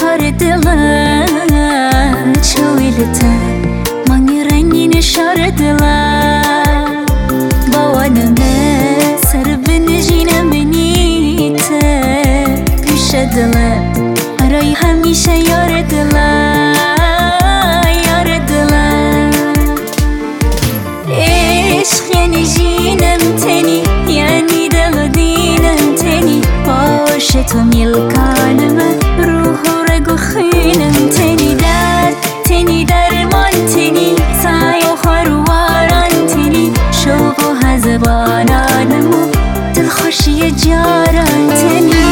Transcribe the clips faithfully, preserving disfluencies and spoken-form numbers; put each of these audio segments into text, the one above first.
یار دلم چویلته مانی رنگی نشار دلم باوانمه سر بنجینم منیته پیش دلم برای همیشه یار دلم یار دلم عشق یعنی جینم تنی یعنی دل و دینم تنی باش تو میلکانم روح و رگ و خینم تنی درد تنی درمان تنی سعی و خرواران تنی شوق و هزبانانم و دلخوشی جاران تنی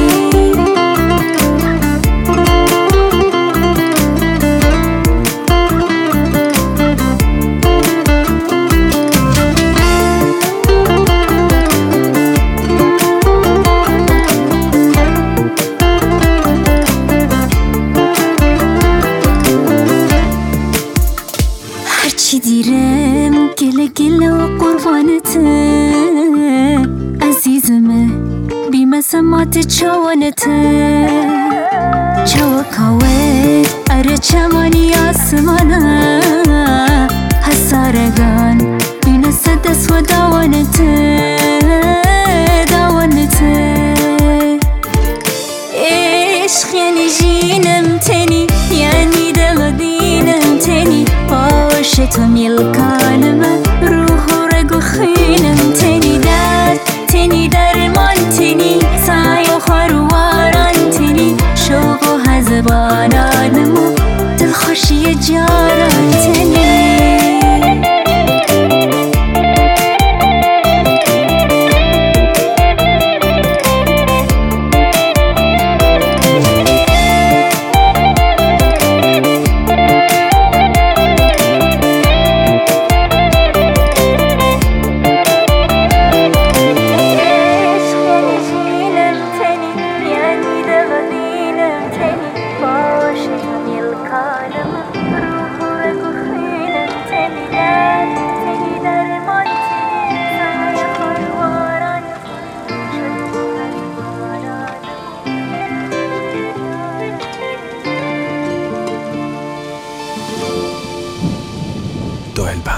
چی دیرم گله گله و قربانته عزیزمه بیمسمات چوانته چوکاوه اره چمانی آسمانه حسارگان بینسته دست و داوانته داوانته عشق یعنی جینم تنی یعنی دل و دینم تنی باش تو میلکانم روح و رگ و خینم تنی درد تنی درمان تنی سعی و خرواران تنی شوق و هزبانانم و دلخوشی جاران تنی Doelba.